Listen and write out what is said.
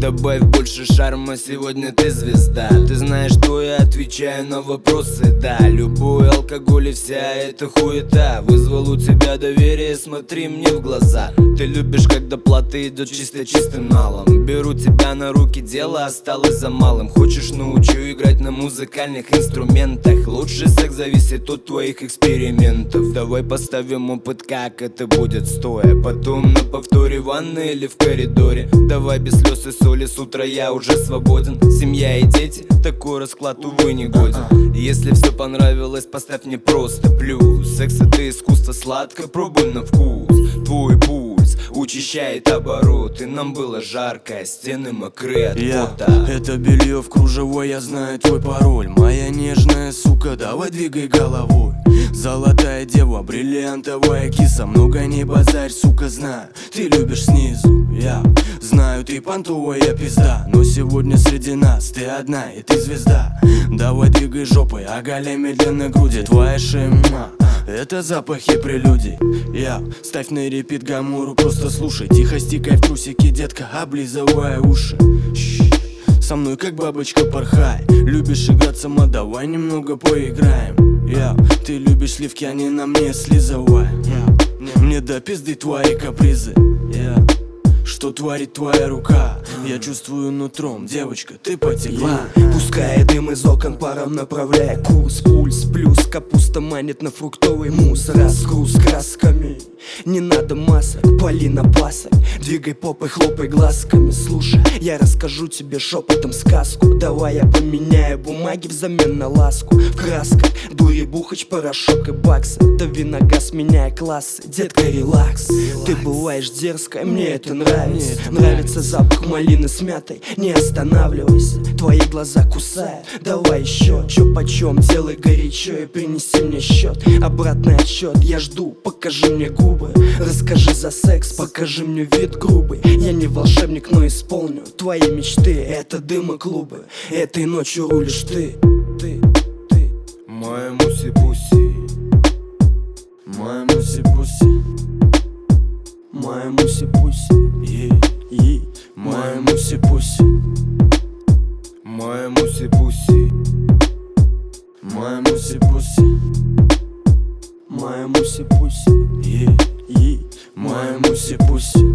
Добавь больше шарма, сегодня ты звезда. Ты знаешь, что я отвечаю на вопросы, да. Любой алкоголь и вся эта хуета вызвал у тебя доверие, смотри мне в глаза. Ты любишь, когда плата идет чисто чистым налом. Беру тебя на руки, дело осталось за малым. Хочешь, научу играть на музыкальных инструментах. Лучший секс зависит от твоих экспериментов. Давай поставим опыт, как это будет стоя. Потом на повторе в ванной или в коридоре. Давай без слез и соли, с утра я уже свободен. Семья и дети, такой расклад, увы, не годен. Если все понравилось, поставь мне просто плюс. Секс это искусство, сладко, пробуй на вкус. Твой пульс учащает обороты. Нам было жарко, стены мокрые от пота. Это белье в кружево, я знаю твой пароль. Моя нежная сука, давай двигай головой. Золотая дева, бриллиантовая киса. Много не базарь, сука, знаю, ты любишь снизу. Я знаю, ты понтовая пизда. Но сегодня среди нас ты одна и ты звезда. Давай двигай жопой, оголяй медленно груди. Твоя шема — это запахи прелюдий. Я ставь на репит гамуру, просто слушай. Тихо стикай в трусики, детка, облизывая уши. Со мной как бабочка порхай. Любишь играть сама, давай немного поиграем. Ты любишь сливки, они на мне слизывай. Мне до пизды твои капризы. Что творит твоя рука? Я чувствую нутром, девочка, ты потекла. Пускай дым из окон паром направляя курс. Пульс плюс, капуста манит на фруктовый мусс. Разгруз красками, не надо масок, пали на пасок. Двигай попой, хлопай глазками. Слушай, я расскажу тебе шепотом сказку. Давай я поменяю бумаги взамен на ласку. В красках дури, бухач, порошок и баксы. Дави на газ, меняя классы. Детка, релакс. Ты бываешь дерзкая, мне это нравится. Нравится запах малины с мятой. Не останавливайся, твои глаза кусают. Давай еще, чё почем, делай горячо и принеси мне счет. Обратный отсчет, я жду, покажи мне губы. Расскажи за секс, покажи мне вид грубый. Я не волшебник, но исполню твои мечты. Это дым и клубы, этой ночью рулишь ты. Моя муси-пуси, моя муси-пуси, моя муси-пуси, моя муси-пуси, моя муси-пуси, моя муси-пуси, моя муси-пуси, моя муси-пуси.